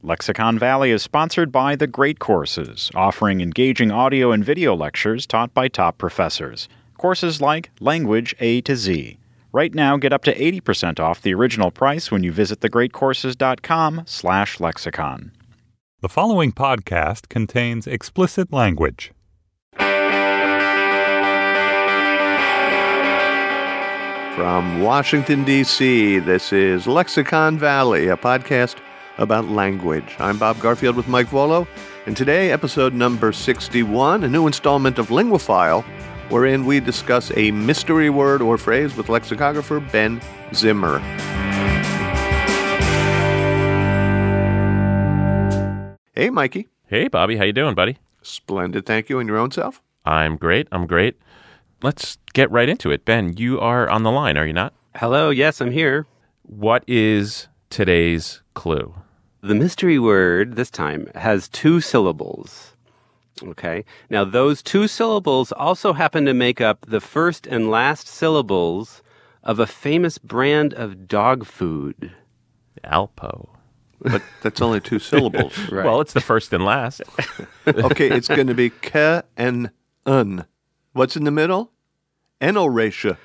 Lexicon Valley is sponsored by The Great Courses, offering engaging audio and video lectures taught by top professors. Courses like Language A to Z. Right now, get up to 80% off the original price when you visit thegreatcourses.com/lexicon. The following podcast contains explicit language. From Washington, D.C., this is Lexicon Valley, a podcast about language. I'm Bob Garfield with Mike Volo, and today, episode number 61, a new installment of Linguaphile, wherein we discuss a mystery word or phrase with lexicographer Ben Zimmer. Hey, Mikey. Hey, Bobby. How you doing, buddy? Splendid, thank you. And your own self? I'm great. Let's get right into it. Ben, you are on the line, are you not? Hello, yes, I'm here. What is today's clue? The mystery word this time has 2 syllables. Okay. Now, those 2 syllables also happen to make up the first and last syllables of a famous brand of dog food. Alpo. But that's only 2 syllables. Right. Well, it's the first and last. Okay, it's going to be ke and un. What's in the middle? Enoration.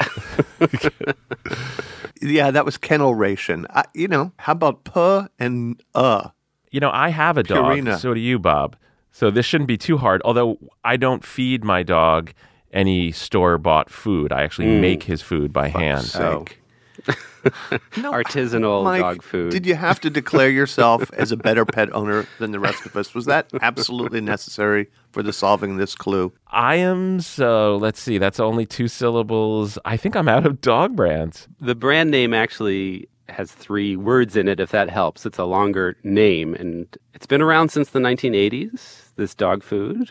Yeah, that was kennelration. How about puh and You know, I have a dog. Purina. So do you, Bob. So this shouldn't be too hard. Although I don't feed my dog any store-bought food. I actually make his food by hand. Sake. No, Artisanal Mike, dog food. Did you have to declare yourself as a better pet owner than the rest of us? Was that absolutely necessary for the solving this clue? I am, so let's see, that's only 2 syllables. I think I'm out of dog brands. The brand name actually has 3 words in it, if that helps. It's a longer name, and it's been around since the 1980s, this dog food.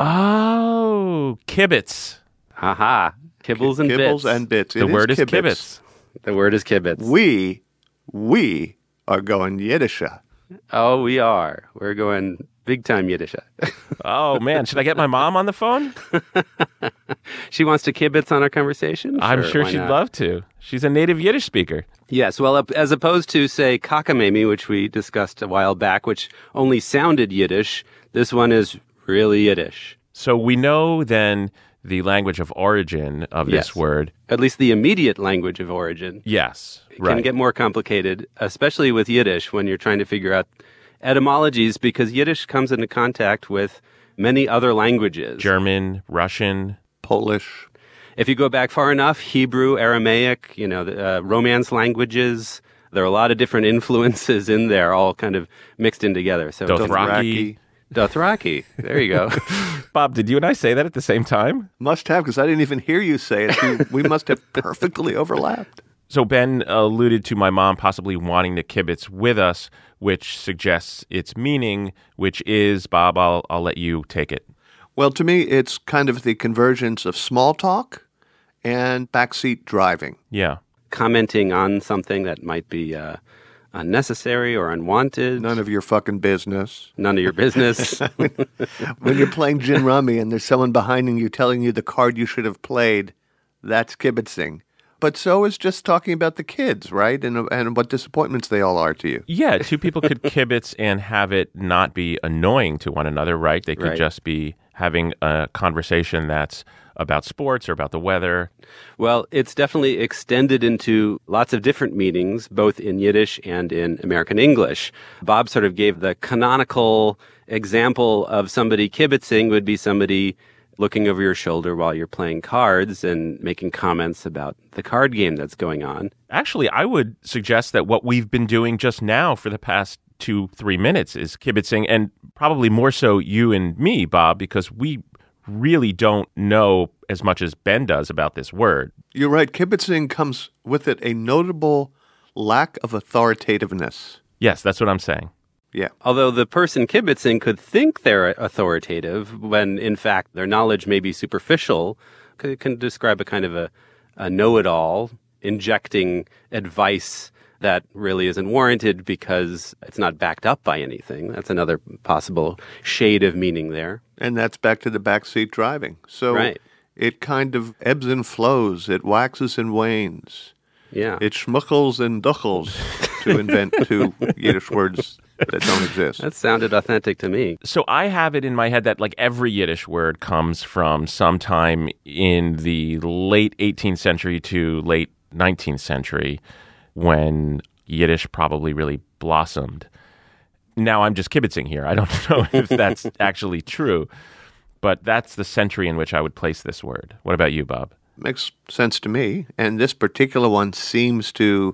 Oh, Kibitz. Haha. Kibbles and bits. Kibbles and bits. The word is kibitz. The word is kibitz. We are going Yiddisha. Oh, we are. We're going big-time Yiddish. Oh, man. Should I get my mom on the phone? She wants to kibitz on our conversation? I'm sure why she'd not? love to. She's a native Yiddish speaker. Yes, well, as opposed to, say, cockamamie, which we discussed a while back, which only sounded Yiddish, this one is really Yiddish. So we know then the language of origin of Yes. this word. At least the immediate language of origin. Yes, It right. can get more complicated, especially with Yiddish when you're trying to figure out etymologies, because Yiddish comes into contact with many other languages. German, Russian. Polish. If you go back far enough, Hebrew, Aramaic, Romance languages, there are a lot of different influences in there, all kind of mixed in together. So Dothraki. Dothraki. There you go. Bob, did you and I say that at the same time? Must have, because I didn't even hear you say it. We must have perfectly overlapped. So Ben alluded to my mom possibly wanting to kibitz with us, which suggests its meaning, which is, Bob, I'll let you take it. Well, to me, it's kind of the convergence of small talk and backseat driving. Yeah. Commenting on something that might be unnecessary or unwanted. None of your fucking business. None of your business. When you're playing gin rummy and there's someone behind you telling you the card you should have played, that's kibitzing. But so is just talking about the kids, right? And what disappointments they all are to you. Yeah, 2 people could kibitz and have it not be annoying to one another, right? They could Right. just be having a conversation that's about sports or about the weather. Well, it's definitely extended into lots of different meanings, both in Yiddish and in American English. Bob sort of gave the canonical example of somebody kibitzing would be somebody looking over your shoulder while you're playing cards and making comments about the card game that's going on. Actually, I would suggest that what we've been doing just now for the past 2-3 minutes is kibitzing, and probably more so you and me, Bob, because we really don't know as much as Ben does about this word. You're right. Kibitzing comes with it a notable lack of authoritativeness. Yes, that's what I'm saying. Yeah. Although the person kibitzing could think they're authoritative when, in fact, their knowledge may be superficial, can describe a kind of a know-it-all, injecting advice that really isn't warranted because it's not backed up by anything. That's another possible shade of meaning there. And that's back to the backseat driving. So Right. it kind of ebbs and flows. It waxes and wanes. Yeah. It schmuckles and duckles, to invent 2 Yiddish words that don't exist. That sounded authentic to me. So I have it in my head that like every Yiddish word comes from sometime in the late 18th century to late 19th century when Yiddish probably really blossomed. Now I'm just kibitzing here. I don't know if that's actually true, but that's the century in which I would place this word. What about you, Bob? Makes sense to me. And this particular one seems to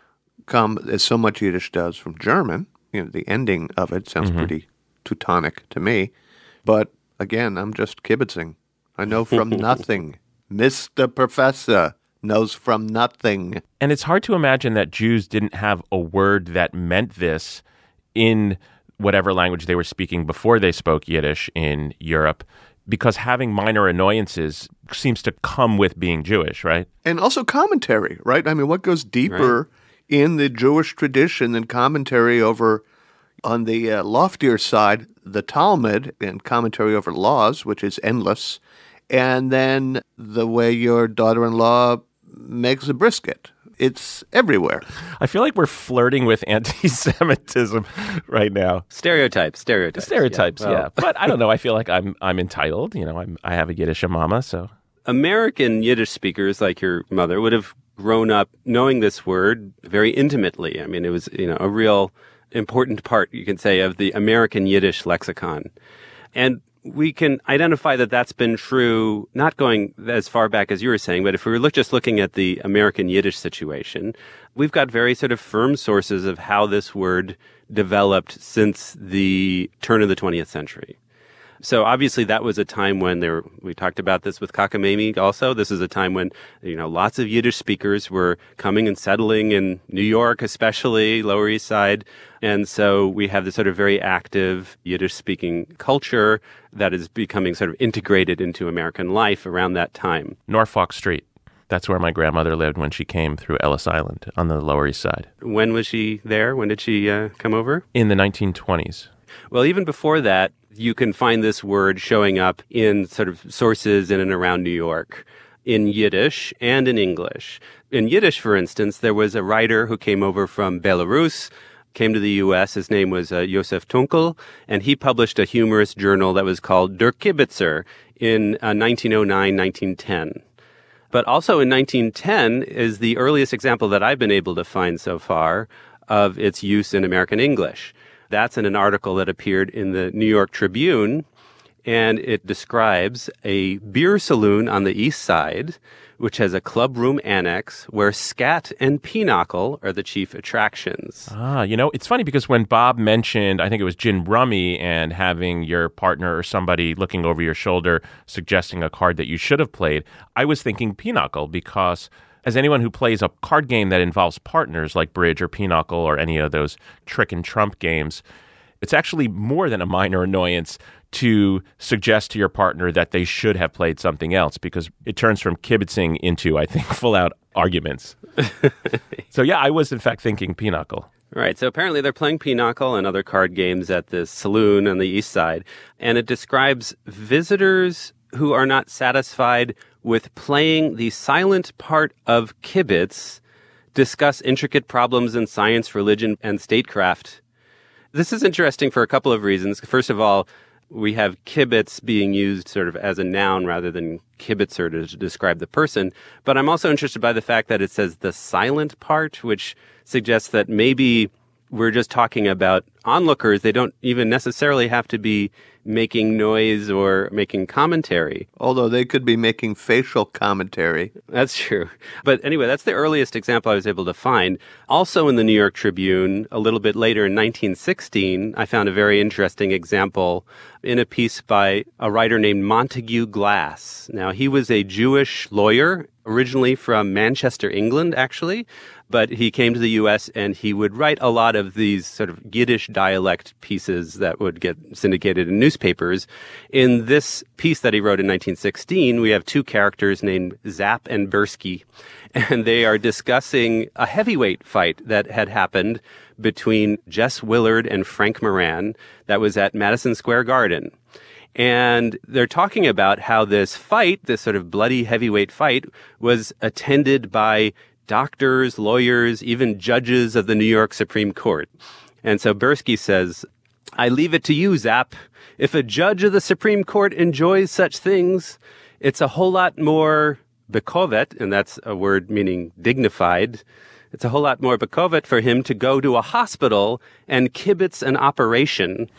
come, as so much Yiddish does, from German. You know, the ending of it sounds pretty Teutonic to me. But again, I'm just kibitzing. I know from nothing. Mr. Professor knows from nothing. And it's hard to imagine that Jews didn't have a word that meant this in whatever language they were speaking before they spoke Yiddish in Europe, because having minor annoyances seems to come with being Jewish, right? And also commentary, right? I mean, what goes deeper in the Jewish tradition than commentary over, on the loftier side, the Talmud and commentary over laws, which is endless, and then the way your daughter-in-law makes a brisket. It's everywhere. I feel like we're flirting with anti-Semitism right now. Stereotypes. Yeah. But I don't know. I feel like I'm entitled. You know, I have a Yiddish mama, so. American Yiddish speakers like your mother would have grown up knowing this word very intimately. I mean, it was, a real important part, you can say, of the American Yiddish lexicon. And we can identify that that's been true, not going as far back as you were saying, but if we were just looking at the American Yiddish situation, we've got very sort of firm sources of how this word developed since the turn of the 20th century. So obviously that was a time when we talked about this with Cockamamie also. This is a time when, lots of Yiddish speakers were coming and settling in New York, especially Lower East Side. And so we have this sort of very active Yiddish speaking culture that is becoming sort of integrated into American life around that time. Norfolk Street. That's where my grandmother lived when she came through Ellis Island on the Lower East Side. When was she there? When did she come over? In the 1920s. Well, even before that, you can find this word showing up in sort of sources in and around New York, in Yiddish and in English. In Yiddish, for instance, there was a writer who came over from Belarus, came to the U.S. His name was Yosef Tunkel, and he published a humorous journal that was called Der Kibitzer in 1909-1910. But also in 1910 is the earliest example that I've been able to find so far of its use in American English. That's in an article that appeared in the New York Tribune, and it describes a beer saloon on the East Side, which has a clubroom annex where scat and pinochle are the chief attractions. It's funny because when Bob mentioned, I think it was gin rummy, and having your partner or somebody looking over your shoulder suggesting a card that you should have played, I was thinking pinochle because as anyone who plays a card game that involves partners like bridge or pinochle or any of those trick and trump games, it's actually more than a minor annoyance to suggest to your partner that they should have played something else because it turns from kibitzing into, I think, full-out arguments. So, yeah, I was, in fact, thinking pinochle. Right. So apparently they're playing pinochle and other card games at this saloon on the East Side, and it describes visitors who are not satisfied with playing the silent part of kibitz, discuss intricate problems in science, religion, and statecraft. This is interesting for a couple of reasons. First of all, we have kibitz being used sort of as a noun rather than kibitzer to describe the person. But I'm also interested by the fact that it says the silent part, which suggests that maybe we're just talking about onlookers. They don't even necessarily have to be making noise or making commentary. Although they could be making facial commentary. That's true. But anyway, that's the earliest example I was able to find. Also in the New York Tribune, a little bit later in 1916, I found a very interesting example in a piece by a writer named Montague Glass. Now, he was a Jewish lawyer, originally from Manchester, England, actually. But he came to the U.S. and he would write a lot of these sort of Yiddish dialect pieces that would get syndicated in newspapers. In this piece that he wrote in 1916, we have two characters named Zapp and Bursky, and they are discussing a heavyweight fight that had happened between Jess Willard and Frank Moran that was at Madison Square Garden. And they're talking about how this fight, this sort of bloody heavyweight fight, was attended by doctors, lawyers, even judges of the New York Supreme Court. And so Bursky says, I leave it to you, Zapp. If a judge of the Supreme Court enjoys such things, it's a whole lot more bekovet, and that's a word meaning dignified. It's a whole lot more bekovet for him to go to a hospital and kibitz an operation.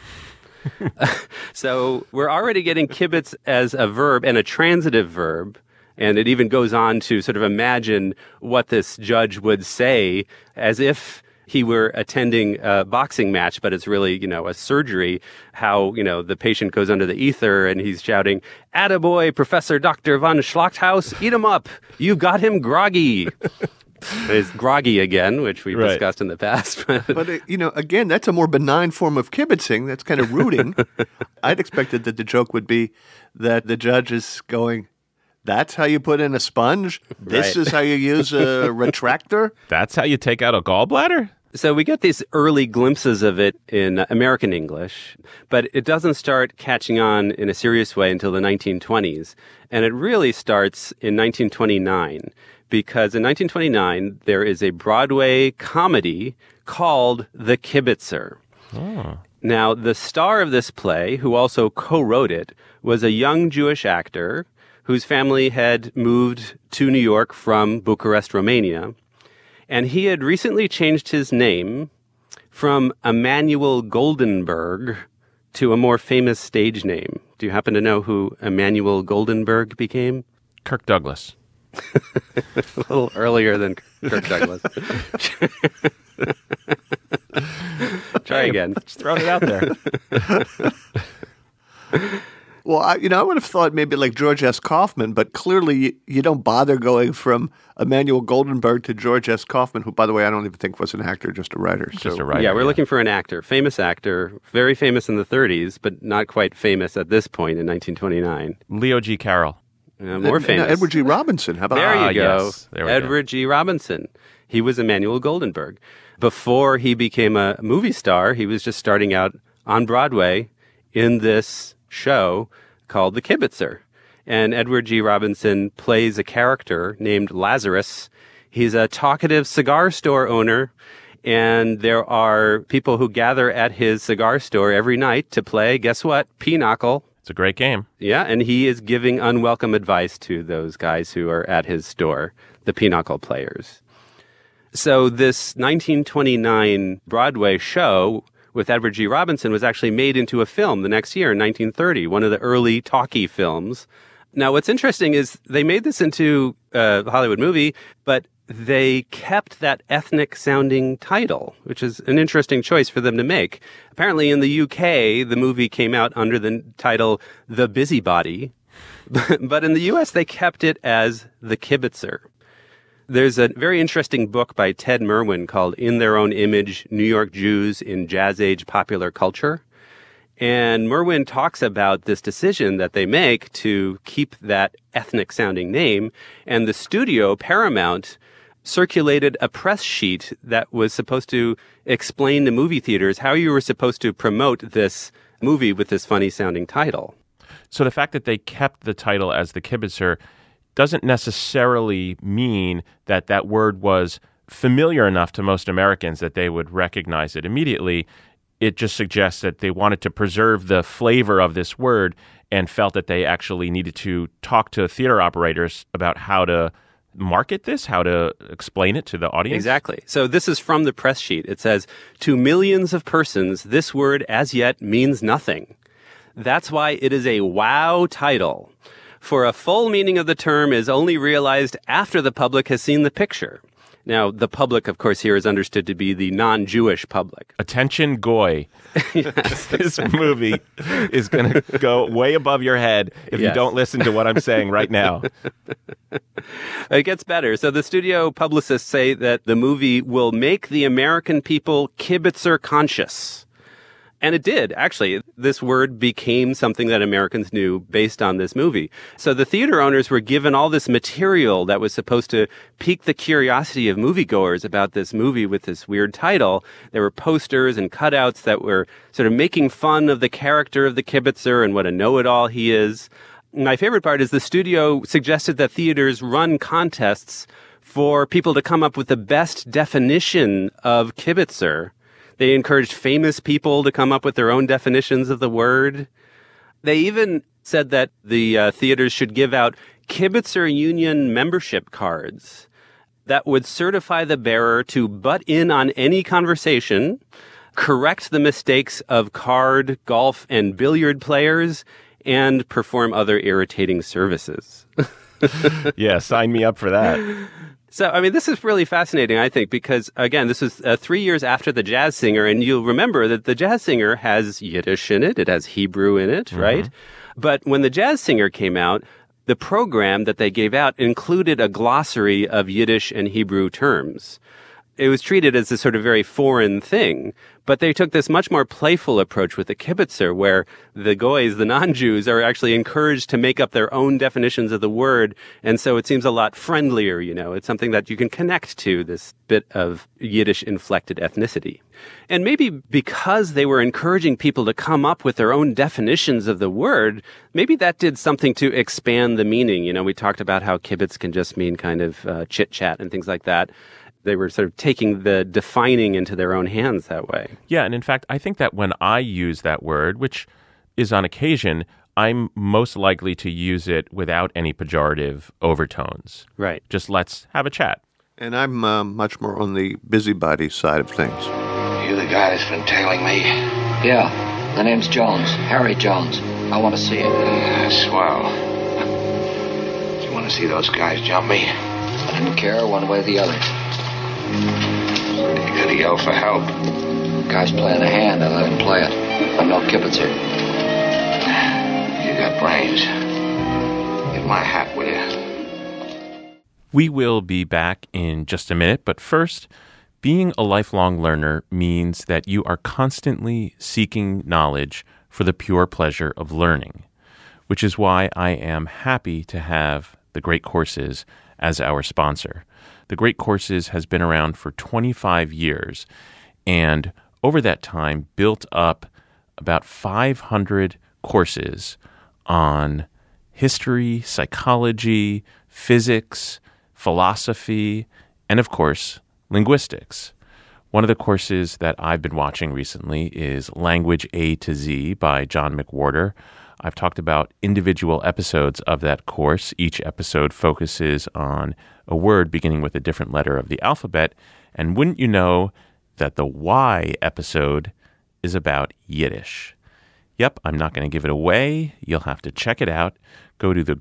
So we're already getting kibitz as a verb and a transitive verb. And it even goes on to sort of imagine what this judge would say as if he were attending a boxing match, but it's really, a surgery, how, the patient goes under the ether and he's shouting, "Attaboy, Professor Dr. von Schlachthaus, eat him up. You've got him groggy." It's groggy again, which we've discussed in the past. But, again, that's a more benign form of kibitzing. That's kind of rooting. I'd expected that the joke would be that the judge is going, that's how you put in a sponge? This is how you use a retractor? That's how you take out a gallbladder? So we get these early glimpses of it in American English, but it doesn't start catching on in a serious way until the 1920s. And it really starts in 1929, because in 1929, there is a Broadway comedy called The Kibitzer. Oh. Now, the star of this play, who also co-wrote it, was a young Jewish actor whose family had moved to New York from Bucharest, Romania. And he had recently changed his name from Emanuel Goldenberg to a more famous stage name. Do you happen to know who Emanuel Goldenberg became? Kirk Douglas. A little earlier than Kirk Douglas. Try again. Just throwing it out there. Well, I would have thought maybe like George S. Kaufman, but clearly you don't bother going from Emanuel Goldenberg to George S. Kaufman, who, by the way, I don't even think was an actor, just a writer. Just a writer. Yeah, we're looking for an actor, famous actor, very famous in the 30s, but not quite famous at this point in 1929. Leo G. Carroll. More famous. No, Edward G. Robinson. How about There you go. Yes. There we Edward G. Robinson. He was Emanuel Goldenberg. Before he became a movie star, he was just starting out on Broadway in this show called The Kibitzer. And Edward G. Robinson plays a character named Lazarus. He's a talkative cigar store owner, and there are people who gather at his cigar store every night to play, guess what, pinochle. It's a great game. Yeah, and he is giving unwelcome advice to those guys who are at his store, the pinochle players. So this 1929 Broadway show with Edward G. Robinson was actually made into a film the next year in 1930, one of the early talkie films. Now, what's interesting is they made this into a Hollywood movie, but they kept that ethnic-sounding title, which is an interesting choice for them to make. Apparently, in the UK, the movie came out under the title The Busybody, but in the US, they kept it as The Kibitzer. There's a very interesting book by Ted Merwin called In Their Own Image, New York Jews in Jazz Age Popular Culture. And Merwin talks about this decision that they make to keep that ethnic-sounding name. And the studio, Paramount, circulated a press sheet that was supposed to explain to movie theaters how you were supposed to promote this movie with this funny-sounding title. So the fact that they kept the title as The Kibitzer doesn't necessarily mean that that word was familiar enough to most Americans that they would recognize it immediately. It just suggests that they wanted to preserve the flavor of this word and felt that they actually needed to talk to theater operators about how to market this, how to explain it to the audience. Exactly. So this is from the press sheet. It says, "To millions of persons, this word as yet means nothing. That's why it is a wow title. For a full meaning of the term is only realized after the public has seen the picture." Now, the public, of course, here is understood to be the non-Jewish public. Attention, Goy. This movie is going to go way above your head if you don't listen to what I'm saying right now. It gets better. So the studio publicists say that the movie will make the American people kibitzer conscious. And it did, actually. This word became something that Americans knew based on this movie. So the theater owners were given all this material that was supposed to pique the curiosity of moviegoers about this movie with this weird title. There were posters and cutouts that were sort of making fun of the character of the kibitzer and what a know-it-all he is. My favorite part is the studio suggested that theaters run contests for people to come up with the best definition of kibitzer They encouraged famous people to come up with their own definitions of the word. They even said that the theaters should give out Kibitzer Union membership cards that would certify the bearer to butt in on any conversation, correct the mistakes of card, golf, and billiard players, and perform other irritating services. Yeah, sign me up for that. So, I mean, this is really fascinating, I think, because, again, this was 3 years after The Jazz Singer, and you'll remember that The Jazz Singer has Yiddish in it, it has Hebrew in it, right? But when The Jazz Singer came out, the program that they gave out included a glossary of Yiddish and Hebrew terms. It was treated as a sort of very foreign thing, but they took this much more playful approach with the Kibitzer, where the goys, the non-Jews, are actually encouraged to make up their own definitions of the word, and so it seems a lot friendlier, you know. It's something that you can connect to, this bit of Yiddish-inflected ethnicity. And maybe because they were encouraging people to come up with their own definitions of the word, maybe that did something to expand the meaning. You know, we talked about how kibitz can just mean kind of chit-chat and things like that. They were sort of taking the defining into their own hands that way. Yeah, and in fact, I think that when I use that word, which is on occasion, I'm most likely to use it without any pejorative overtones. Right. Just let's have a chat. And I'm much more on the busybody side of things. You the guy that's been tailing me? Yeah, the name's Jones, Harry Jones. I want to see you. Swell. Do you want to see those guys jump me? I didn't care one way or the other. You gotta yell for help. Guy's playing a hand, I let him play it. I'm no kibitzer. You got brains. Get my hat with you. We will be back in just a minute, but first, being a lifelong learner means that you are constantly seeking knowledge for the pure pleasure of learning, which is why I am happy to have The Great Courses as our sponsor. The Great Courses has been around for 25 years, and over that time built up about 500 courses on history, psychology, physics, philosophy, and of course, linguistics. One of the courses that I've been watching recently is Language A to Z by John McWhorter. I've talked about individual episodes of that course. Each episode focuses on a word beginning with a different letter of the alphabet. And wouldn't you know that the Y episode is about Yiddish? Yep, I'm not going to give it away. You'll have to check it out. Go to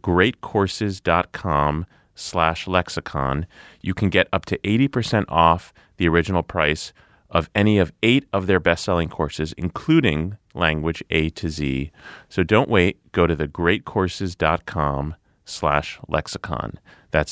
thegreatcourses.com/lexicon. You can get up to 80% off the original price of any of 8 of their best-selling courses, including Language A to Z. So don't wait. Go to thegreatcourses.com/lexicon. That's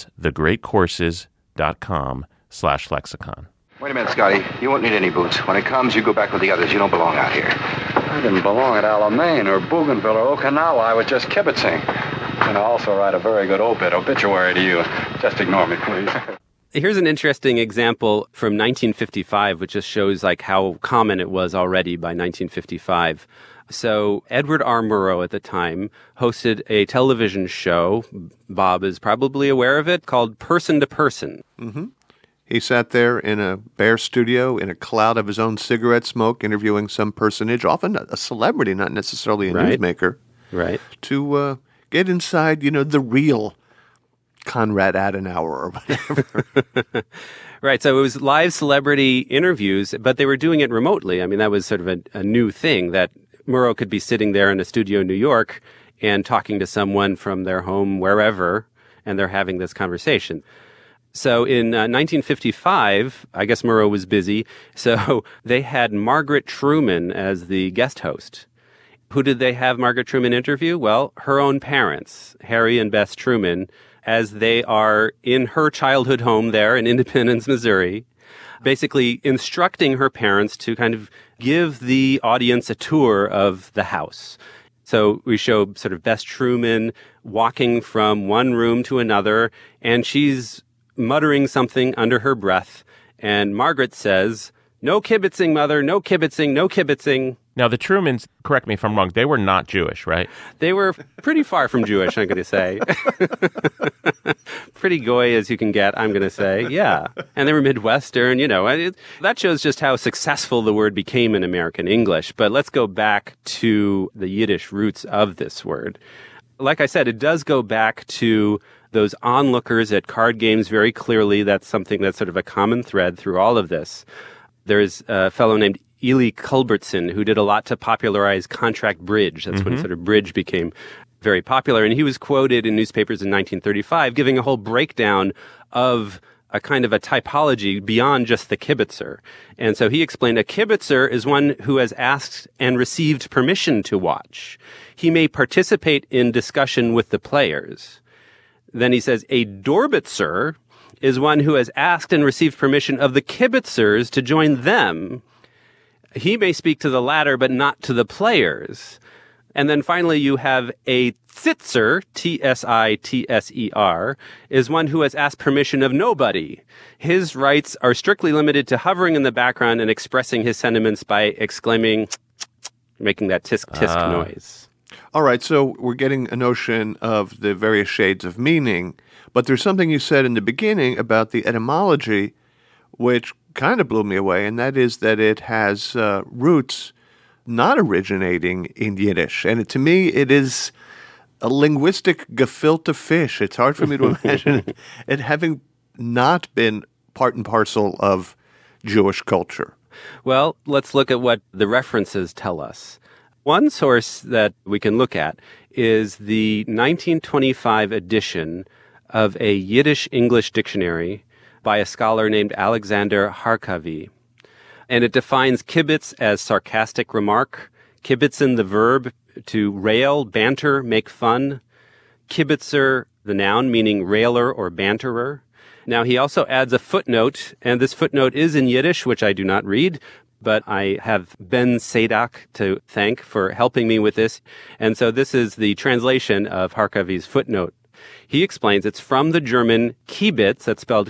thegreatcourses.com/lexicon. Wait a minute, Scotty. You won't need any boots. When it comes, you go back with the others. You don't belong out here. I didn't belong at Alamein or Bougainville or Okinawa. I was just kibitzing. And I also write a very good obituary to you. Just ignore me, please. Here's an interesting example from 1955, which just shows like how common it was already by 1955. So Edward R. Murrow at the time hosted a television show, Bob is probably aware of it, called Person to Person. Mm-hmm. He sat there in a bare studio in a cloud of his own cigarette smoke, interviewing some personage, often a celebrity, not necessarily a newsmaker, right? To get inside, the real Konrad Adenauer or whatever. Right. So it was live celebrity interviews, but they were doing it remotely. I mean, that was sort of a new thing that Murrow could be sitting there in a studio in New York and talking to someone from their home wherever, and they're having this conversation. So in 1955, I guess Murrow was busy, so they had Margaret Truman as the guest host. Who did they have Margaret Truman interview? Well, her own parents, Harry and Bess Truman, as they are in her childhood home there in Independence, Missouri, basically instructing her parents to kind of give the audience a tour of the house. So we show sort of Bess Truman walking from one room to another, and she's muttering something under her breath. And Margaret says, "No kibitzing, Mother, no kibitzing, no kibitzing." Now, the Trumans, correct me if I'm wrong, they were not Jewish, right? They were pretty far from Jewish, I'm going to say. Pretty goy as you can get, I'm going to say. Yeah. And they were Midwestern, that shows just how successful the word became in American English. But let's go back to the Yiddish roots of this word. Like I said, it does go back to those onlookers at card games very clearly. That's something that's sort of a common thread through all of this. There's a fellow named Ely Culbertson, who did a lot to popularize contract bridge. That's when sort of bridge became very popular. And he was quoted in newspapers in 1935 giving a whole breakdown of a kind of a typology beyond just the kibitzer. And so he explained a kibitzer is one who has asked and received permission to watch. He may participate in discussion with the players. Then he says a dorbitzer is one who has asked and received permission of the kibitzers to join them. He may speak to the latter, but not to the players. And then finally, you have a tzitzer, Tsitser, is one who has asked permission of nobody. His rights are strictly limited to hovering in the background and expressing his sentiments by exclaiming, making that tisk-tisk noise. All right, so we're getting a notion of the various shades of meaning, but there's something you said in the beginning about the etymology, which kind of blew me away, and that is that it has roots not originating in Yiddish. And to me, it is a linguistic gefilte fish. It's hard for me to imagine it having not been part and parcel of Jewish culture. Well, let's look at what the references tell us. One source that we can look at is the 1925 edition of a Yiddish-English dictionary by a scholar named Alexander Harkavy. And it defines kibitz as sarcastic remark, kibitzen the verb to rail, banter, make fun, kibitzer the noun meaning railer or banterer. Now he also adds a footnote, and this footnote is in Yiddish, which I do not read, but I have Ben Sadak to thank for helping me with this. And so this is the translation of Harkavy's footnote. He explains it's from the German Kiebitz, that's spelled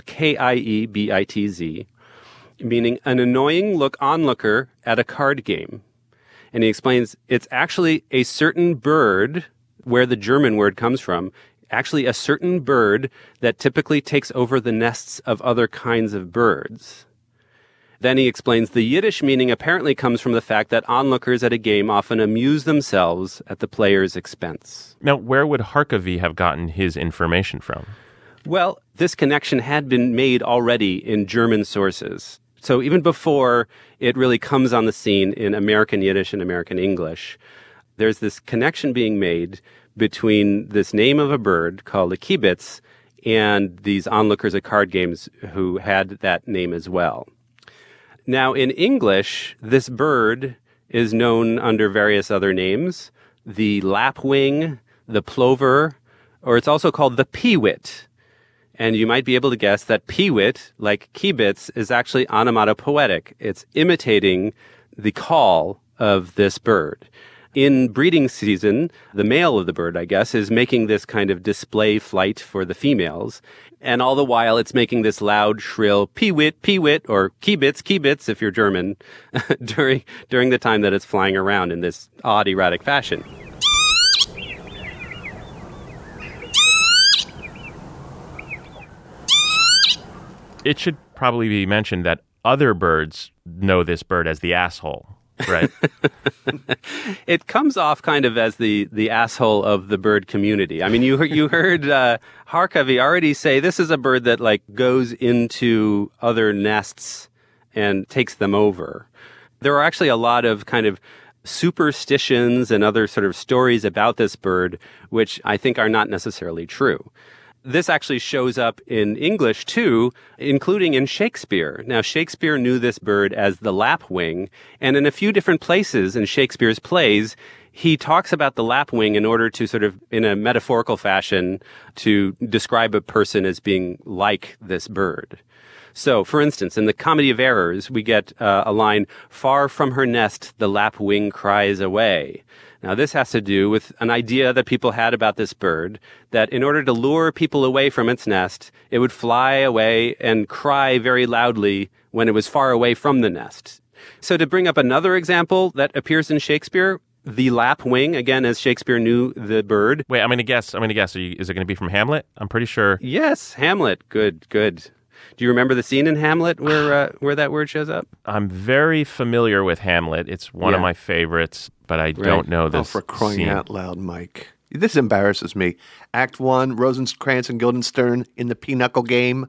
Kiebitz, meaning an annoying onlooker at a card game. And he explains it's actually a certain bird, where the German word comes from, actually a certain bird that typically takes over the nests of other kinds of birds. Then he explains the Yiddish meaning apparently comes from the fact that onlookers at a game often amuse themselves at the player's expense. Now, where would Harkavy have gotten his information from? Well, this connection had been made already in German sources. So even before it really comes on the scene in American Yiddish and American English, there's this connection being made between this name of a bird called a kibitz and these onlookers at card games who had that name as well. Now, in English, this bird is known under various other names, the lapwing, the plover, or it's also called the peewit. And you might be able to guess that peewit, like kibitz, is actually onomatopoetic. It's imitating the call of this bird. In breeding season, the male of the bird, I guess, is making this kind of display flight for the females. And all the while, it's making this loud, shrill peewit, or kibitz, if you're German, during the time that it's flying around in this odd, erratic fashion. It should probably be mentioned that other birds know this bird as the asshole, right? It comes off kind of as the asshole of the bird community. I mean, you heard Harkavy already say this is a bird that goes into other nests and takes them over. There are actually a lot of kind of superstitions and other sort of stories about this bird, which I think are not necessarily true. This actually shows up in English, too, including in Shakespeare. Now, Shakespeare knew this bird as the lapwing, and in a few different places in Shakespeare's plays, he talks about the lapwing in order to sort of, in a metaphorical fashion, to describe a person as being like this bird. So, for instance, in the Comedy of Errors, we get a line, "Far from her nest, the lapwing cries away." Now, this has to do with an idea that people had about this bird, that in order to lure people away from its nest, it would fly away and cry very loudly when it was far away from the nest. So to bring up another example that appears in Shakespeare, the lapwing, again, as Shakespeare knew the bird. Wait, I'm going to guess. Is it going to be from Hamlet? I'm pretty sure. Yes, Hamlet. Good. Do you remember the scene in Hamlet where that word shows up? I'm very familiar with Hamlet. It's one of my favorites, but I don't know this for crying scene. out loud, Mike. This embarrasses me. Act 1, Rosencrantz and Guildenstern in the pinochle game.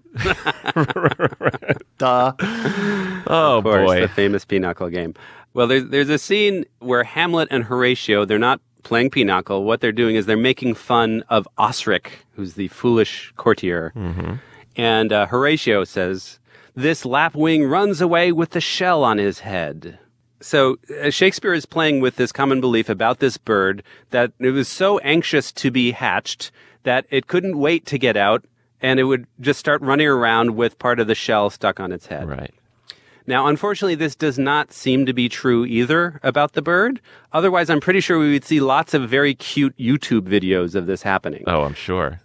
Duh. Oh, of course, boy. The famous pinochle game. Well, there's a scene where Hamlet and Horatio, they're not playing pinochle. What they're doing is they're making fun of Osric, who's the foolish courtier. Mm-hmm. And Horatio says, "This lapwing runs away with the shell on his head." So Shakespeare is playing with this common belief about this bird that it was so anxious to be hatched that it couldn't wait to get out, and it would just start running around with part of the shell stuck on its head. Right. Now, unfortunately, this does not seem to be true either about the bird. Otherwise, I'm pretty sure we would see lots of very cute YouTube videos of this happening. Oh, I'm sure.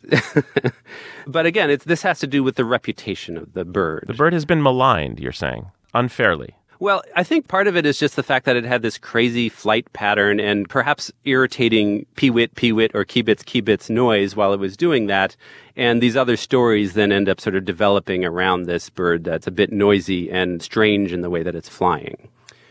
But again, this has to do with the reputation of the bird. The bird has been maligned, you're saying, unfairly. Well, I think part of it is just the fact that it had this crazy flight pattern and perhaps irritating peewit or kibitz noise while it was doing that. And these other stories then end up sort of developing around this bird that's a bit noisy and strange in the way that it's flying.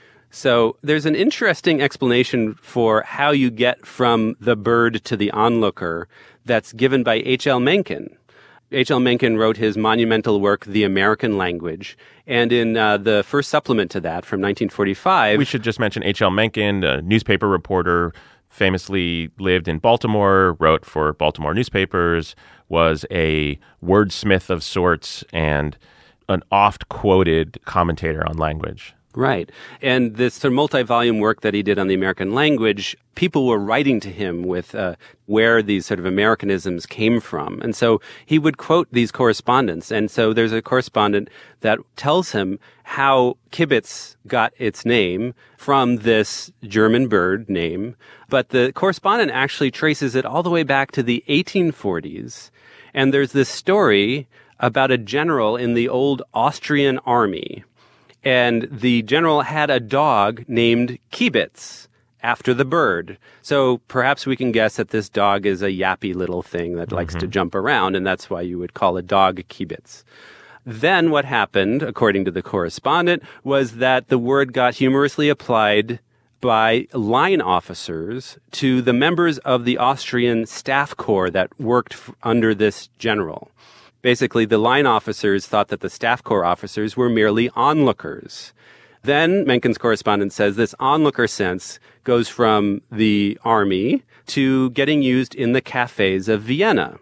So there's an interesting explanation for how you get from the bird to the onlooker that's given by H.L. Mencken. H.L. Mencken wrote his monumental work, The American Language, and in the first supplement to that from 1945... We should just mention H.L. Mencken, a newspaper reporter, famously lived in Baltimore, wrote for Baltimore newspapers, was a wordsmith of sorts, and an oft-quoted commentator on language. Right. And this sort of multi-volume work that he did on the American language, people were writing to him with where these sort of Americanisms came from. And so he would quote these correspondents. And so there's a correspondent that tells him how kibitz got its name from this German bird name. But the correspondent actually traces it all the way back to the 1840s. And there's this story about a general in the old Austrian army. And the general had a dog named Kibitz, after the bird. So perhaps we can guess that this dog is a yappy little thing that likes to jump around, and that's why you would call a dog Kibitz. Then what happened, according to the correspondent, was that the word got humorously applied by line officers to the members of the Austrian staff corps that worked under this general. Basically, the line officers thought that the staff corps officers were merely onlookers. Then, Mencken's correspondent says this onlooker sense goes from the army to getting used in the cafes of Vienna.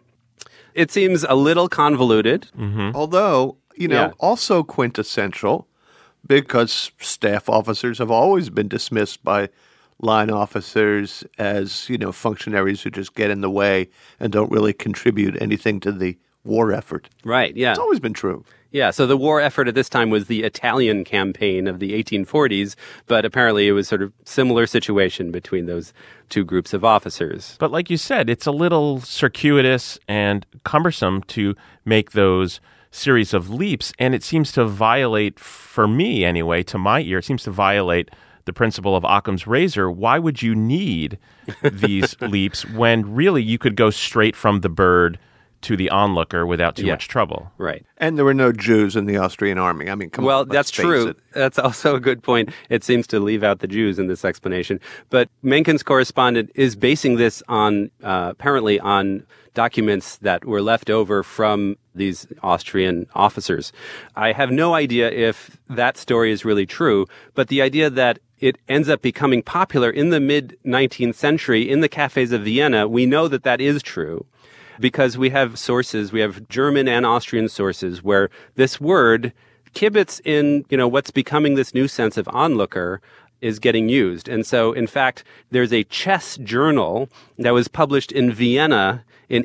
It seems a little convoluted. Mm-hmm. Although, also quintessential, because staff officers have always been dismissed by line officers as, functionaries who just get in the way and don't really contribute anything to the war effort. Right, yeah. It's always been true. Yeah, so the war effort at this time was the Italian campaign of the 1840s, but apparently it was sort of similar situation between those two groups of officers. But like you said, it's a little circuitous and cumbersome to make those series of leaps, and it seems to violate, for me anyway, to my ear, it seems to violate the principle of Occam's razor. Why would you need these leaps when really you could go straight from the bird to the onlooker without too much trouble? Right. And there were no Jews in the Austrian army. I mean, come on. Well, that's true. It. That's also a good point. It seems to leave out the Jews in this explanation. But Mencken's correspondent is basing this on, apparently on documents that were left over from these Austrian officers. I have no idea if that story is really true, but the idea that it ends up becoming popular in the mid-19th century in the cafes of Vienna, we know that that is true. Because we have sources, we have German and Austrian sources where this word, kibitz in, what's becoming this new sense of onlooker, is getting used. And so, in fact, there's a chess journal that was published in Vienna in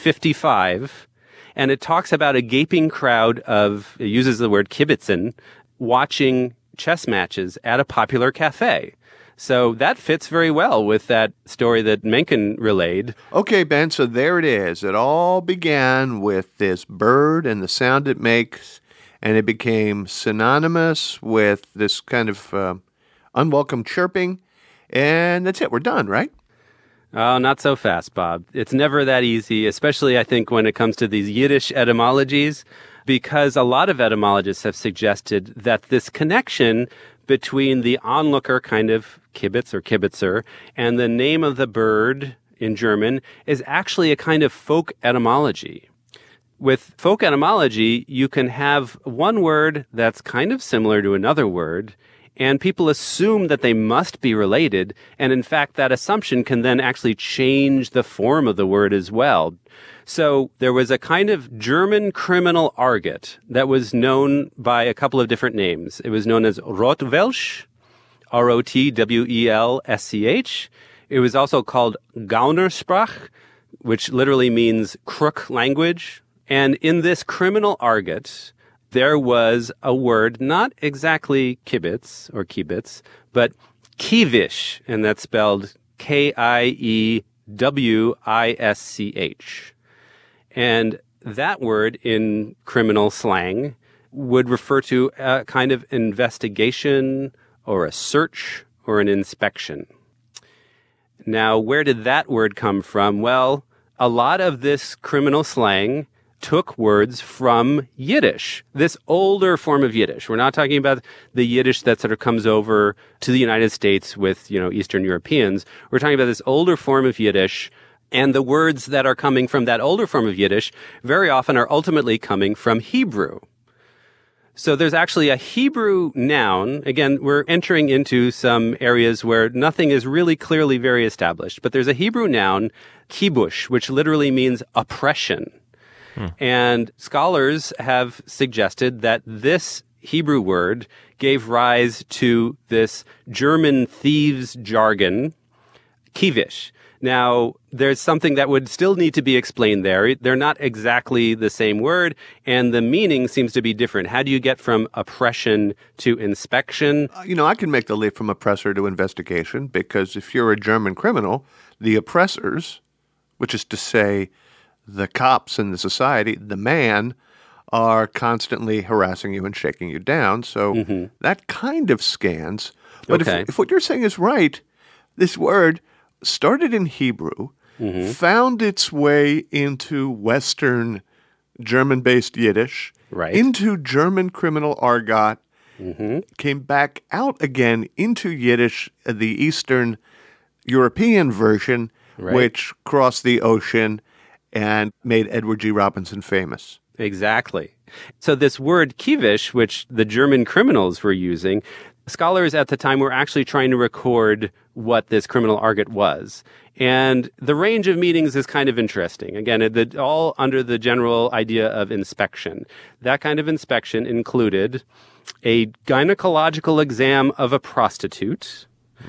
1855, and it talks about a gaping crowd of, it uses the word kibitzen, watching chess matches at a popular cafe. So that fits very well with that story that Mencken relayed. Okay, Ben, so there it is. It all began with this bird and the sound it makes, and it became synonymous with this kind of unwelcome chirping, and that's it. We're done, right? Oh, not so fast, Bob. It's never that easy, especially, I think, when it comes to these Yiddish etymologies, because a lot of etymologists have suggested that this connection between the onlooker kind of kibitz or kibitzer and the name of the bird in German is actually a kind of folk etymology. With folk etymology, you can have one word that's kind of similar to another word, and people assume that they must be related, and in fact, that assumption can then actually change the form of the word as well. So there was a kind of German criminal argot that was known by a couple of different names. It was known as Rotwelsch, Rotwelsch. It was also called Gaunersprach, which literally means crook language. And in this criminal argot, there was a word, not exactly kibitz or kibitz, but kiewisch, and that's spelled Kiewich. And that word in criminal slang would refer to a kind of investigation or a search or an inspection. Now, where did that word come from? Well, a lot of this criminal slang took words from Yiddish, this older form of Yiddish. We're not talking about the Yiddish that sort of comes over to the United States with, Eastern Europeans. We're talking about this older form of Yiddish, and the words that are coming from that older form of Yiddish very often are ultimately coming from Hebrew. So there's actually a Hebrew noun. Again, we're entering into some areas where nothing is really clearly very established, but there's a Hebrew noun, kibush, which literally means oppression. And scholars have suggested that this Hebrew word gave rise to this German thieves' jargon, kiewisch. Now, there's something that would still need to be explained there. They're not exactly the same word, and the meaning seems to be different. How do you get from oppression to inspection? I can make the leap from oppressor to investigation, because if you're a German criminal, the oppressors, which is to say the cops in the society, the man, are constantly harassing you and shaking you down. So that kind of scans. But if what you're saying is right, this word started in Hebrew, found its way into Western German-based Yiddish, into German criminal argot, came back out again into Yiddish, the Eastern European version, which crossed the ocean and made Edward G. Robinson famous. Exactly. So this word kiewisch, which the German criminals were using, scholars at the time were actually trying to record what this criminal argot was. And the range of meanings is kind of interesting. Again, all under the general idea of inspection. That kind of inspection included a gynecological exam of a prostitute.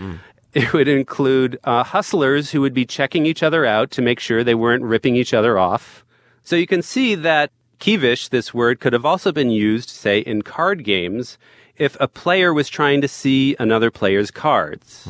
It would include hustlers who would be checking each other out to make sure they weren't ripping each other off. So you can see that kiewisch, this word, could have also been used, say, in card games if a player was trying to see another player's cards.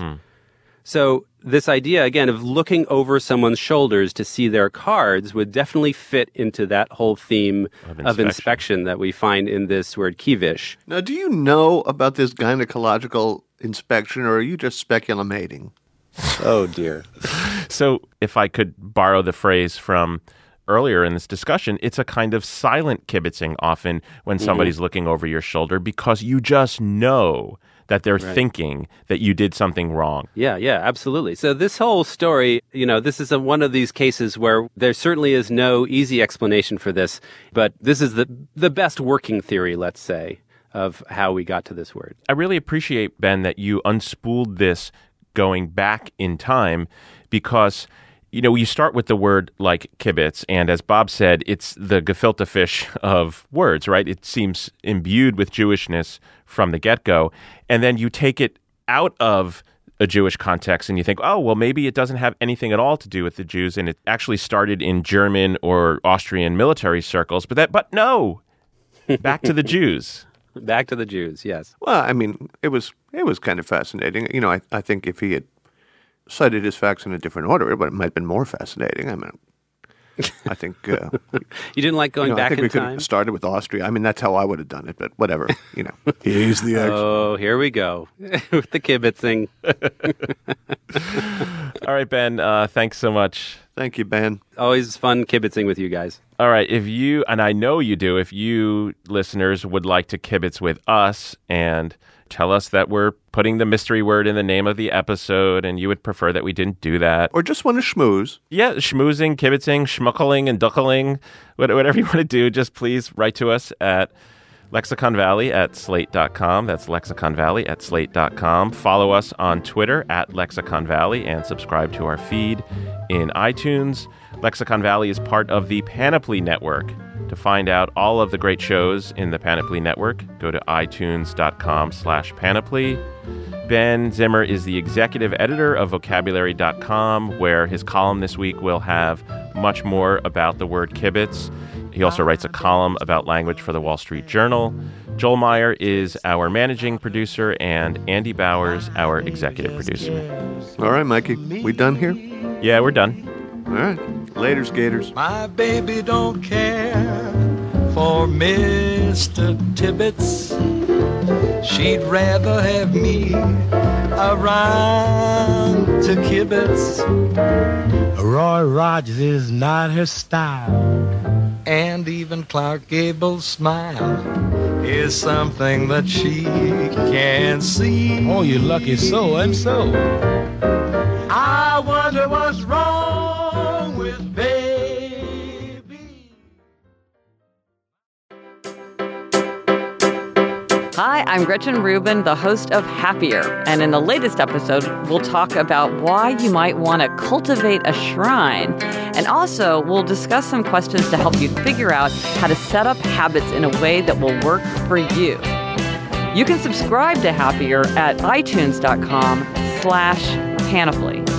So this idea, again, of looking over someone's shoulders to see their cards would definitely fit into that whole theme of inspection that we find in this word kiewisch. Now, do you know about this gynecological inspection, or are you just speculating? Oh, dear. So if I could borrow the phrase from earlier in this discussion, it's a kind of silent kibitzing often when somebody's looking over your shoulder, because you just know that they're thinking that you did something wrong. Yeah, absolutely. So this whole story, this is one of these cases where there certainly is no easy explanation for this, but this is the best working theory, let's say, of how we got to this word. I really appreciate, Ben, that you unspooled this going back in time, because you start with the word like kibitz, and as Bob said, it's the gefilte fish of words, right? It seems imbued with Jewishness from the get-go, and then you take it out of a Jewish context and you think, oh, well, maybe it doesn't have anything at all to do with the Jews, and it actually started in German or Austrian military circles, but no, back to the Jews. Back to the Jews, yes. Well, I mean, it was kind of fascinating. I think if he had cited his facts in a different order, it might have been more fascinating. I mean, I think you didn't like going back I think in we could time? have started with Austria. I mean, that's how I would have done it, but whatever. He's the expert. Oh, here we go with the kibitzing. All right, Ben, thanks so much. Thank you, Ben. Always fun kibitzing with you guys. All right, if you, and I know you do, if you listeners would like to kibitz with us and tell us that we're putting the mystery word in the name of the episode and you would prefer that we didn't do that. Or just want to schmooze. Yeah, schmoozing, kibitzing, schmuckling, and duckling, whatever you want to do, just please write to us at lexiconvalley@slate.com. That's lexiconvalley@slate.com. Follow us on Twitter at lexiconvalley and subscribe to our feed in iTunes. Lexicon Valley is part of the Panoply Network. To find out all of the great shows in the Panoply Network, go to itunes.com/panoply. Ben Zimmer is the executive editor of vocabulary.com, where his column this week will have much more about the word kibitz. He also writes a column about language for the Wall Street Journal. Joel Meyer is our managing producer, and Andy Bowers, our executive producer. All right, Mikey, we done here? Yeah, we're done. All right. Later, skaters. My baby don't care for Mr. Tibbetts. She'd rather have me around to kibitz. Roy Rogers is not her style, and even Clark Gable's smile is something that she can't see. Oh, you lucky so-and-so. I wonder what's wrong with baby. Hi, I'm Gretchen Rubin, the host of Happier. And in the latest episode, we'll talk about why you might want to cultivate a shrine. And also, we'll discuss some questions to help you figure out how to set up habits in a way that will work for you. You can subscribe to Happier at itunes.com/panoply.